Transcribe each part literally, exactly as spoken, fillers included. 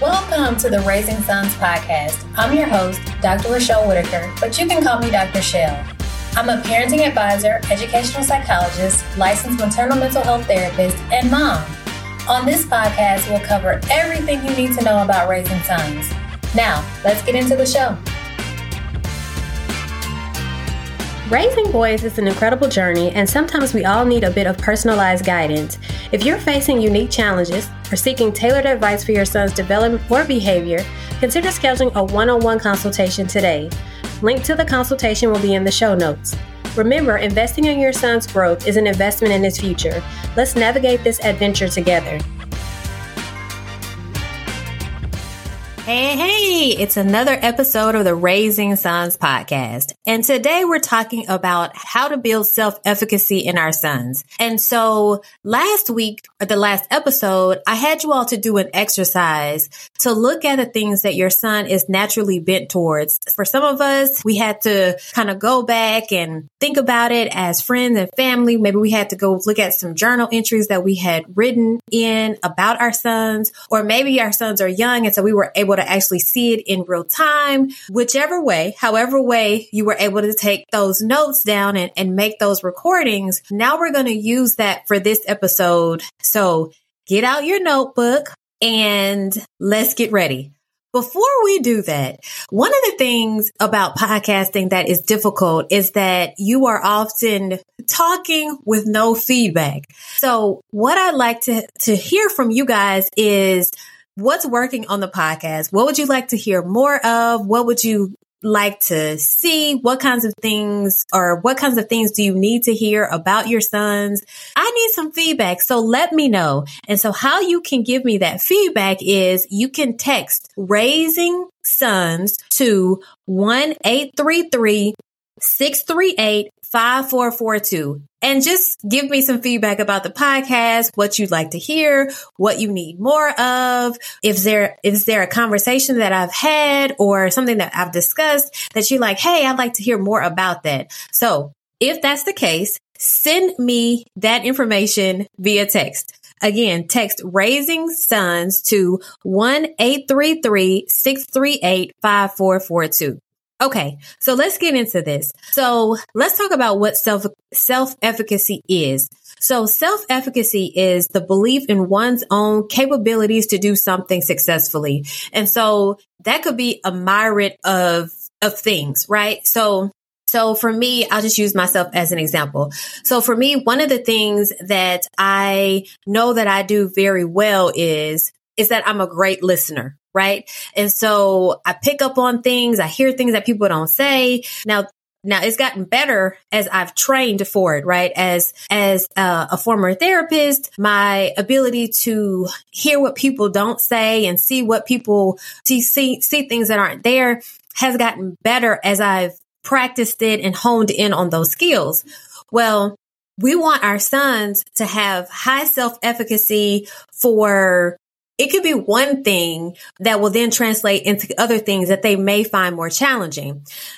Welcome to the Raising Sons podcast. I'm your host, Doctor Rochelle Whitaker, but you can call me Doctor Shell. I'm a parenting advisor, educational psychologist, licensed maternal mental health therapist, and mom. On this podcast, we'll cover everything you need to know about raising sons. Now, let's get into the show. Raising boys is an incredible journey, and sometimes we all need a bit of personalized guidance. If you're facing unique challenges or seeking tailored advice for your son's development or behavior, consider scheduling a one-on-one consultation today. Link to the consultation will be in the show notes. Remember, investing in your son's growth is an investment in his future. Let's navigate this adventure together. Hey, hey, it's another episode of the Raising Sons podcast. And today we're talking about how to build self-efficacy in our sons. And so last week, or the last episode, I had you all to do an exercise to look at the things that your son is naturally bent towards. For some of us, we had to kind of go back and think about it as friends and family. Maybe we had to go look at some journal entries that we had written in about our sons, or maybe our sons are young and so we were able to actually see it in real time. Whichever way, however way you were able to take those notes down and, and make those recordings, now we're going to use that for this episode. So get out your notebook and let's get ready. Before we do that, one of the things about podcasting that is difficult is that you are often talking with no feedback. So what I'd like to, to hear from you guys is what's working on the podcast? What would you like to hear more of? What would you like to see? What kinds of things or what kinds of things do you need to hear about your sons? I need some feedback. So let me know. And so how you can give me that feedback is you can text Raising Sons to one eight three three, six three eight, five four four two. And just give me some feedback about the podcast, what you'd like to hear, what you need more of. If there, is there a conversation that I've had or something that I've discussed that you're like, hey, I'd like to hear more about that. So if that's the case, send me that information via text. Again, text Raising Sons to one eight three three, six three eight, five four four two. Okay, so let's get into this. So let's talk about what self self-efficacy is. So self-efficacy is the belief in one's own capabilities to do something successfully. And so that could be a myriad of of things, right? So So for me, I'll just use myself as an example. So for me, one of the things that I know that I do very well is is that I'm a great listener. Right. And so I pick up on things. I hear things that people don't say. Now, now it's gotten better as I've trained for it. Right. As, as uh, a former therapist, my ability to hear what people don't say and see what people see, see, see things that aren't there has gotten better as I've practiced it and honed in on those skills. Well, we want our sons to have high self-efficacy for it could be one thing that will then translate into other things that they may find more challenging.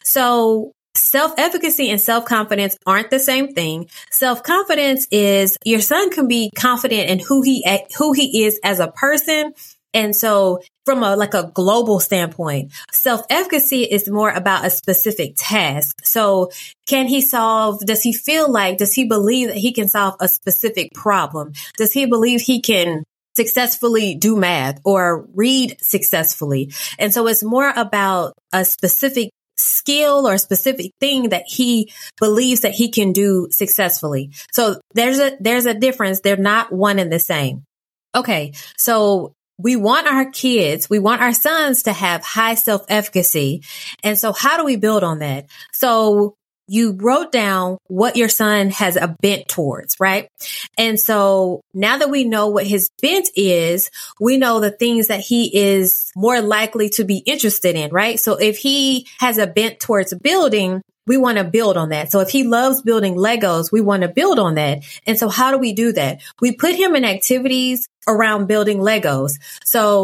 So self-efficacy and self-confidence aren't the same thing. Self-confidence is your son can be confident in who he, who he is as a person. And so from a, like a global standpoint, self-efficacy is more about a specific task. So can he solve, does he feel like, does he believe that he can solve a specific problem? Does he believe he can successfully do math or read successfully? And so it's more about a specific skill or a specific thing that he believes that he can do successfully. So there's a, there's a difference. They're not one and the same. Okay. So we want our kids, we want our sons to have high self-efficacy. And so how do we build on that? So you wrote down what your son has a bent towards, right? And so now that we know what his bent is, we know the things that he is more likely to be interested in, right? So if he has a bent towards building, we want to build on that. So if he loves building Legos, we want to build on that. And so how do we do that? We put him in activities around building Legos. So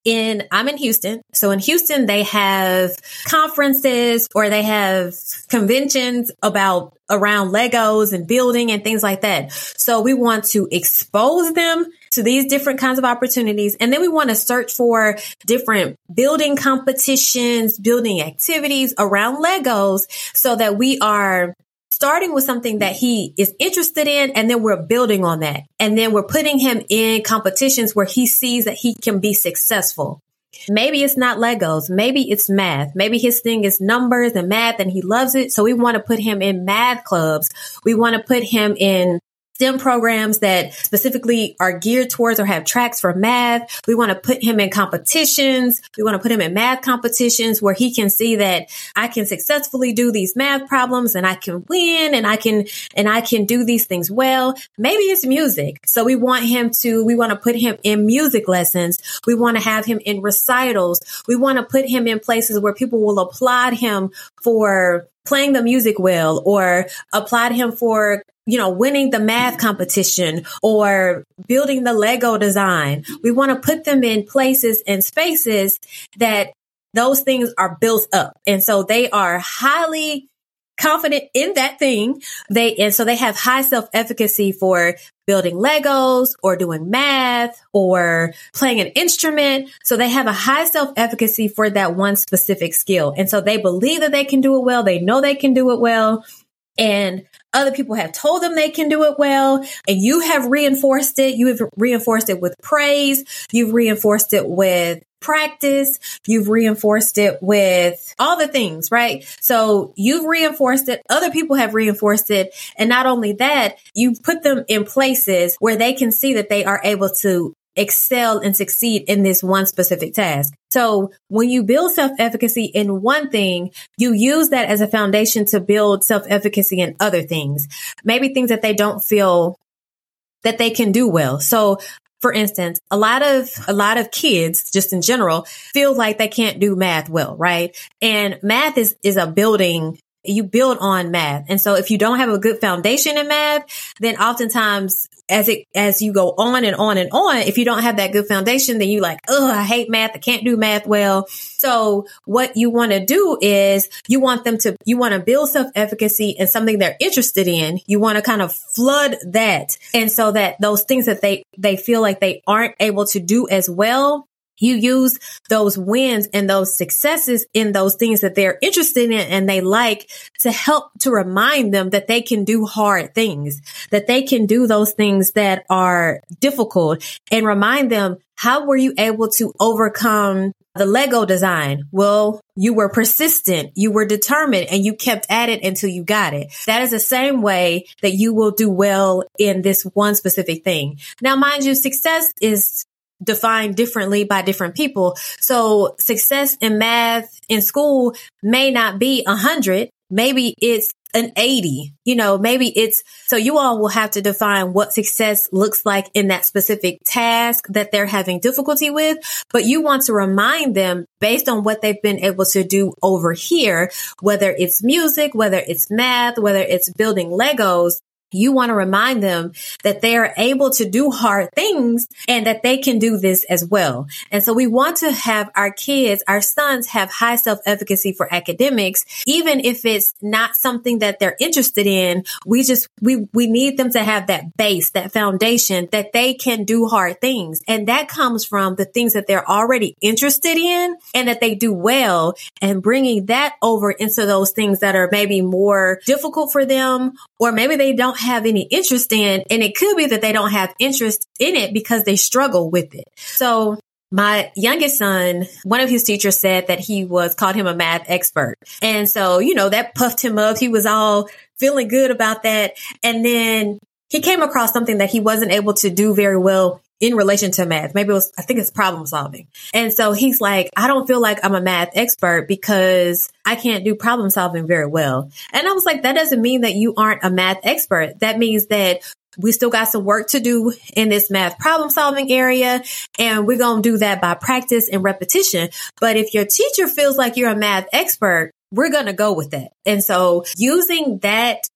in, I'm in Houston. So in Houston, they have conferences or they have conventions about around Legos and building and things like that. So we want to expose them to these different kinds of opportunities. And then we want to search for different building competitions, building activities around Legos so that we are starting with something that he is interested in, and then we're building on that. And then we're putting him in competitions where he sees that he can be successful. Maybe it's not Legos. Maybe it's math. Maybe his thing is numbers and math and he loves it. So we want to put him in math clubs. We want to put him in STEM programs that specifically are geared towards or have tracks for math. We want to put him in competitions. We want to put him in math competitions where he can see that I can successfully do these math problems and I can win and I can, and I can do these things well. Maybe it's music. So we want him to, we want to put him in music lessons. We want to have him in recitals. We want to put him in places where people will applaud him for playing the music well or applaud him for, you know, winning the math competition or building the Lego design. We want to put them in places and spaces that those things are built up. And so they are highly confident in that thing. They, and so they have high self-efficacy for building Legos or doing math or playing an instrument. So they have a high self-efficacy for that one specific skill. And so they believe that they can do it well. They know they can do it well. And other people have told them they can do it well. And you have reinforced it. You have reinforced it with praise. You've reinforced it with practice. You've reinforced it with all the things, right? So you've reinforced it. Other people have reinforced it. And not only that, you put them in places where they can see that they are able to excel and succeed in this one specific task. So when you build self-efficacy in one thing, you use that as a foundation to build self-efficacy in other things, maybe things that they don't feel that they can do well. So for instance, a lot of, a lot of kids just in general feel like they can't do math well, right? And math is, is a building. You build on math. And so if you don't have a good foundation in math, then oftentimes as it, as you go on and on and on, if you don't have that good foundation, then you like, oh, I hate math. I can't do math well. So what you want to do is you want them to, you want to build self-efficacy in something they're interested in. You want to kind of flood that. And so that those things that they, they feel like they aren't able to do as well, you use those wins and those successes in those things that they're interested in and they like to help to remind them that they can do hard things, that they can do those things that are difficult, and remind them, how were you able to overcome the Lego design? Well, you were persistent, you were determined, and you kept at it until you got it. That is the same way that you will do well in this one specific thing. Now, mind you, success is defined differently by different people. So success in math in school may not be a hundred. Maybe it's an eighty, you know, maybe it's, so you all will have to define what success looks like in that specific task that they're having difficulty with. But you want to remind them based on what they've been able to do over here, whether it's music, whether it's math, whether it's building Legos. You want to remind them that they are able to do hard things and that they can do this as well. And so we want to have our kids, our sons have high self-efficacy for academics, even if it's not something that they're interested in. We just, we, we need them to have that base, that foundation that they can do hard things. And that comes from the things that they're already interested in and that they do well, and bringing that over into those things that are maybe more difficult for them, or maybe they don't have any interest in, and it could be that they don't have interest in it because they struggle with it. So my youngest son, one of his teachers said that he was, called him a math expert. And so, you know, that puffed him up. He was all feeling good about that. And then he came across something that he wasn't able to do very well in relation to math. Maybe it was, I think it's problem solving. And so he's like, I don't feel like I'm a math expert because I can't do problem solving very well. And I was like, that doesn't mean that you aren't a math expert. That means that we still got some work to do in this math problem solving area. And we're going to do that by practice and repetition. But if your teacher feels like you're a math expert, we're going to go with that. And so using that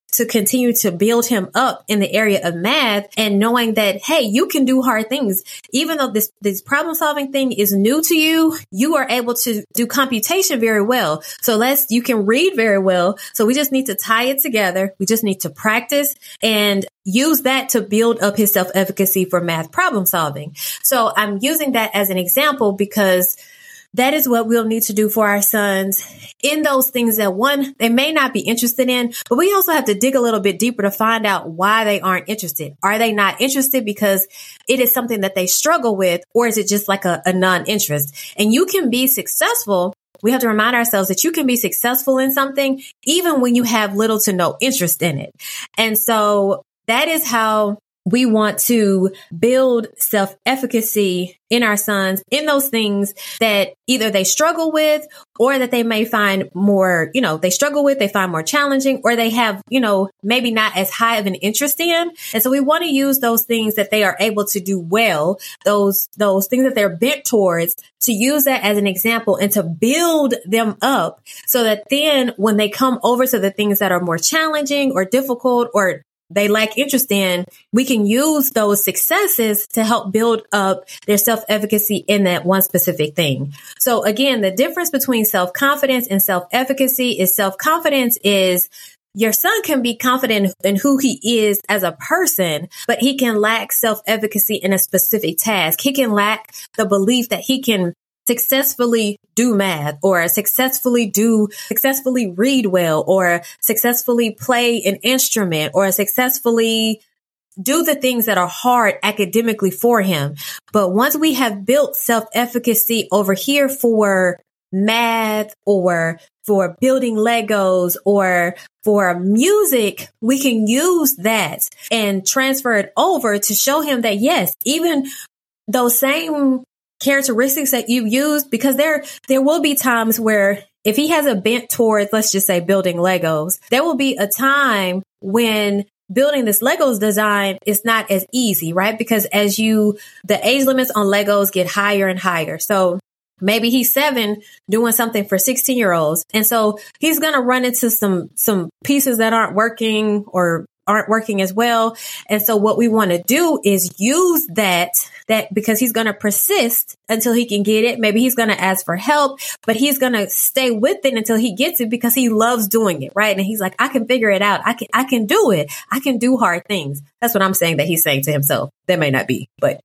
to continue to build him up in the area of math and knowing that, hey, you can do hard things. Even though this, this problem solving thing is new to you, you are able to do computation very well. So let's, you can read very well. So we just need to tie it together. We just need to practice and use that to build up his self-efficacy for math problem solving. So I'm using that as an example because that is what we'll need to do for our sons in those things that, one, they may not be interested in, but we also have to dig a little bit deeper to find out why they aren't interested. Are they not interested because it is something that they struggle with, or is it just like a, a non-interest? And you can be successful. We have to remind ourselves that you can be successful in something even when you have little to no interest in it. And so that is how we want to build self-efficacy in our sons in those things that either they struggle with or that they may find more, you know, they struggle with, they find more challenging, or they have, you know, maybe not as high of an interest in. And so we want to use those things that they are able to do well, those, those things that they're bent towards, to use that as an example and to build them up so that then when they come over to the things that are more challenging or difficult or they lack interest in, we can use those successes to help build up their self-efficacy in that one specific thing. So again, the difference between self-confidence and self-efficacy is self-confidence is your son can be confident in who he is as a person, but he can lack self-efficacy in a specific task. He can lack the belief that he can successfully do math or successfully do, successfully read well or successfully play an instrument or successfully do the things that are hard academically for him. But once we have built self-efficacy over here for math or for building Legos or for music, we can use that and transfer it over to show him that, yes, even those same characteristics that you used, because there, there will be times where if he has a bent towards, let's just say, building Legos, there will be a time when building this Legos design is not as easy, right? Because as you, the age limits on Legos get higher and higher. So maybe he's seven doing something for sixteen year olds. And so he's going to run into some, some pieces that aren't working or aren't working as well. And so what we want to do is use that, that because he's going to persist until he can get it. Maybe he's going to ask for help, but he's going to stay with it until he gets it because he loves doing it. Right. And he's like, I can figure it out. I can, I can do it. I can do hard things. That's what I'm saying that he's saying to himself. That may not be, but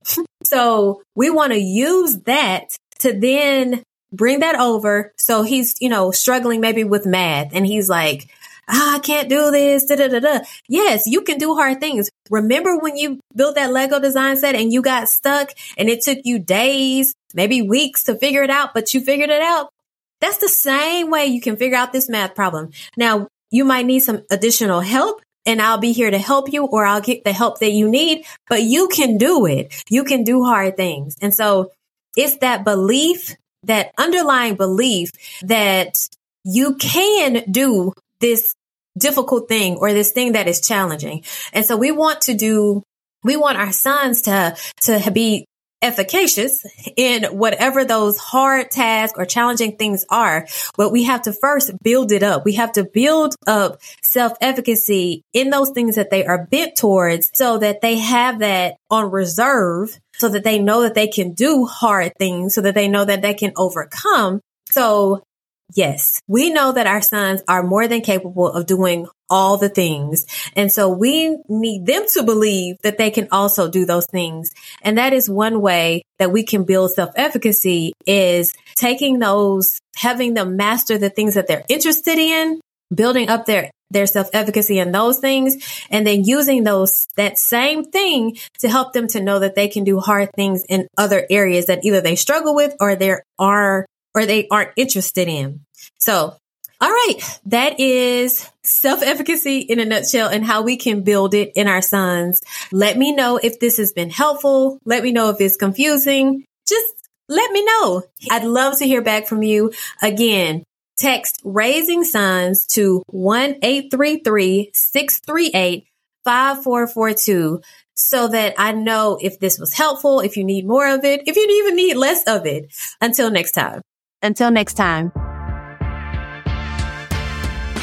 so we want to use that to then bring that over. So he's, you know, struggling maybe with math and he's like, ah, I can't do this. Da, da, da, da. Yes, you can do hard things. Remember when you built that Lego design set and you got stuck and it took you days, maybe weeks to figure it out, but you figured it out? That's the same way you can figure out this math problem. Now, you might need some additional help and I'll be here to help you, or I'll get the help that you need, but you can do it. You can do hard things. And so it's that belief, that underlying belief that you can do this difficult thing or this thing that is challenging. And so we want to do, we want our sons to, to be efficacious in whatever those hard tasks or challenging things are. But we have to first build it up. We have to build up self-efficacy in those things that they are bent towards so that they have that on reserve, so that they know that they can do hard things, so that they know that they can overcome. So yes, we know that our sons are more than capable of doing all the things. And so we need them to believe that they can also do those things. And that is one way that we can build self-efficacy, is taking those, having them master the things that they're interested in, building up their, their self-efficacy in those things, and then using those, that same thing to help them to know that they can do hard things in other areas that either they struggle with or there are or they aren't interested in. So, all right, that is self-efficacy in a nutshell and how we can build it in our sons. Let me know if this has been helpful. Let me know if it's confusing. Just let me know. I'd love to hear back from you. Again, text Raising Sons to one eight three three, six three eight, five four four two. So that I know if this was helpful, if you need more of it, if you even need less of it. Until next time. Until next time.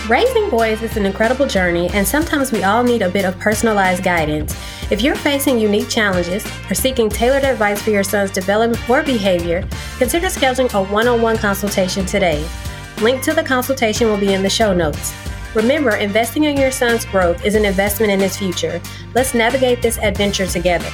Raising boys is an incredible journey, and sometimes we all need a bit of personalized guidance. If you're facing unique challenges or seeking tailored advice for your son's development or behavior, consider scheduling a one-on-one consultation today. Link to the consultation will be in the show notes. Remember, investing in your son's growth is an investment in his future. Let's navigate this adventure together.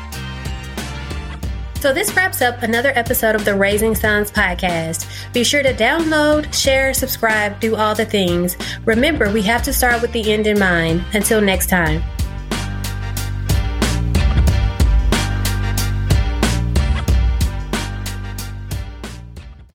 So this wraps up another episode of the Raising Sons podcast. Be sure to download, share, subscribe, do all the things. Remember, we have to start with the end in mind. Until next time.